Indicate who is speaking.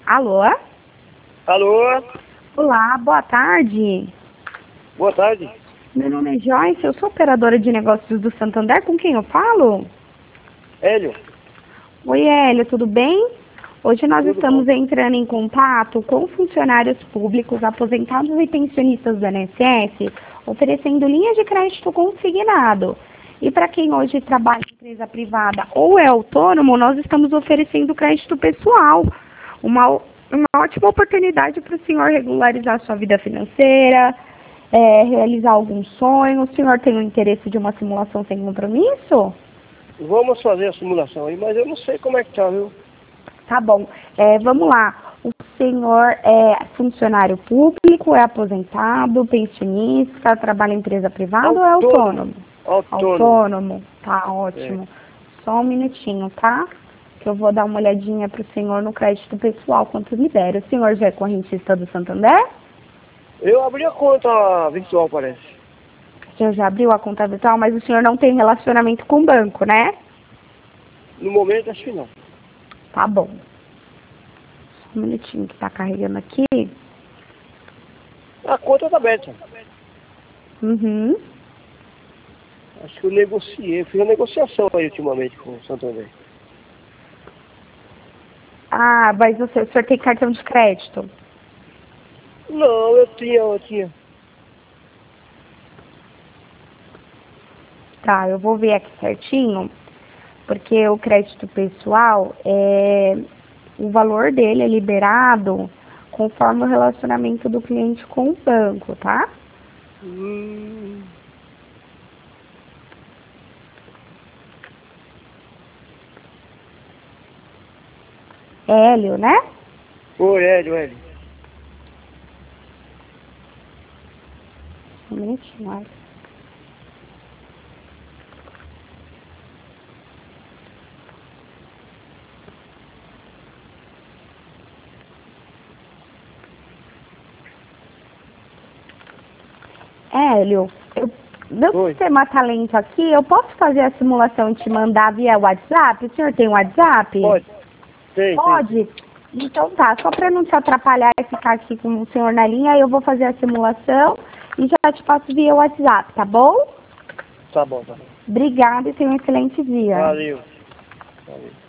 Speaker 1: Alô?
Speaker 2: Alô?
Speaker 1: Olá, boa tarde.
Speaker 2: Boa tarde.
Speaker 1: Meu nome é Joyce, eu sou operadora de negócios do Santander. Com quem eu falo?
Speaker 2: Hélio?
Speaker 1: Oi, Hélio, tudo bem? Hoje nós
Speaker 2: Tudo
Speaker 1: estamos
Speaker 2: bom?
Speaker 1: entrando em contato com funcionários públicos, aposentados e pensionistas do INSS, oferecendo linhas de crédito consignado. E para quem hoje trabalha em empresa privada ou é autônomo, nós estamos oferecendo crédito pessoal. Uma ótima oportunidade para o senhor regularizar sua vida financeira, realizar algum sonho. O senhor tem o interesse de uma simulação sem compromisso?
Speaker 2: Vamos fazer a simulação aí, mas eu não sei como é que tá, viu?
Speaker 1: Tá bom. Vamos lá. O senhor é funcionário público, é aposentado, pensionista, trabalha em empresa privada ou é autônomo? Autônomo. Tá ótimo. Só um minutinho, tá? Que eu vou dar uma olhadinha para o senhor no crédito pessoal, quanto libera. O senhor já é correntista do Santander?
Speaker 2: Eu abri a conta virtual, parece.
Speaker 1: O senhor já abriu a conta virtual, mas o senhor não tem relacionamento com o banco, né?
Speaker 2: No momento, acho que não.
Speaker 1: Tá bom. Só um minutinho que tá carregando aqui.
Speaker 2: A conta tá aberta.
Speaker 1: Uhum.
Speaker 2: Acho que eu negociei, fiz uma negociação aí ultimamente com o Santander.
Speaker 1: Ah, mas o senhor tem cartão de crédito?
Speaker 2: Não, eu tinha.
Speaker 1: Tá, eu vou ver aqui certinho, porque o crédito pessoal, o valor dele é liberado conforme o relacionamento do cliente com o banco, tá? Hélio, né?
Speaker 2: Oi, Hélio.
Speaker 1: Um minutinho, olha. Hélio, meu
Speaker 2: Oi.
Speaker 1: sistema tá lento aqui, eu posso fazer a simulação e te mandar via WhatsApp? O senhor tem WhatsApp?
Speaker 2: Pode. Tem.
Speaker 1: Pode? Então tá, só para não te atrapalhar e ficar aqui com o senhor na linha, eu vou fazer a simulação e já te passo via WhatsApp, tá bom?
Speaker 2: Tá bom.
Speaker 1: Obrigada e tenha um excelente dia.
Speaker 2: Valeu.